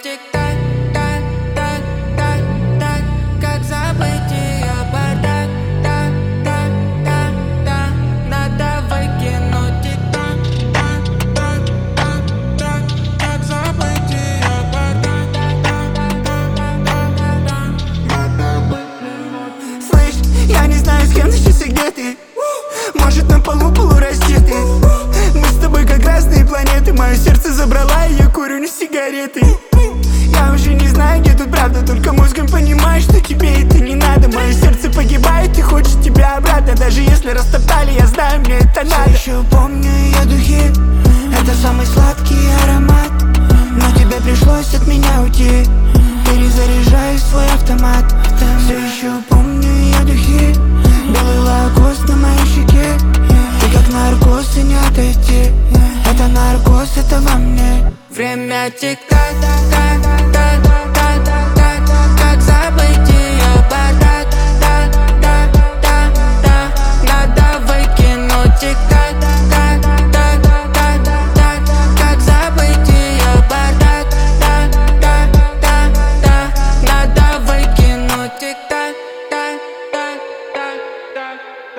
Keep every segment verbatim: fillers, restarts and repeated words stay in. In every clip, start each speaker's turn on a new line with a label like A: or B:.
A: тик-так, так, так, так, так. Как забыть ее бардак, так, так, так, так. Надо выкинуть тик-так, так, так, так, так. Как забыть ее бардак, так, так, так, так. Надо выкинуть.
B: Слышь, я не знаю, с кем ты сейчас и где ты. Может, на полу полураздеты. Мы с тобой как разные планеты. Мое сердце забрала, и я курю не сигареты. Я уже не знаю, где тут правда, только мозгом понимаю, что тебе это не надо. Мое сердце погибает и хочет тебя обратно. Даже если растоптали, я знаю, мне это надо. Все еще помню ее духи, это самый сладкий аромат. Но тебе пришлось от меня уйти. Перезаряжаю свой автомат. Все еще помню ее духи, белый лакос на моей щеке. Ты как наркоз и не отойти. Это наркоз, это во мне.
A: Время тик-так, так, так, так, так. Как забыть ее бардак, так, так, так, так. Надо выкинуть тик-так, так, так, так, так. Как забыть ее бардак, так, так, так, так. Надо выкинуть тик-так, так, так, так,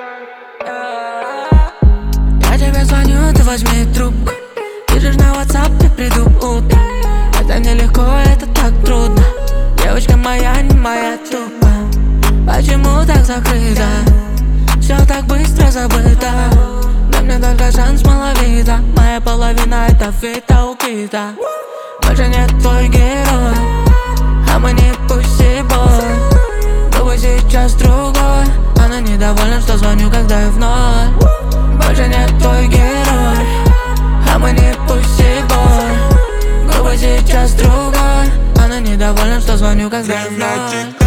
A: так. Я тебе звоню, ты возьми трубку. Пишешь на WhatsApp, я приду утром. Это нелегко, это так трудно. Девочка моя, не моя тупо. Почему так закрыто? Все так быстро забыто. Дай мне только шанс, маловито. Моя половина это фита убита. Больше нет твой герой, а мы не пусибой. Другой сейчас другой. Она недовольна, что звоню, когда я вновь. Больше нет твой герой, а мы не пусибой. Грубо сейчас другой. Она недовольна, что звоню, когда я вновь.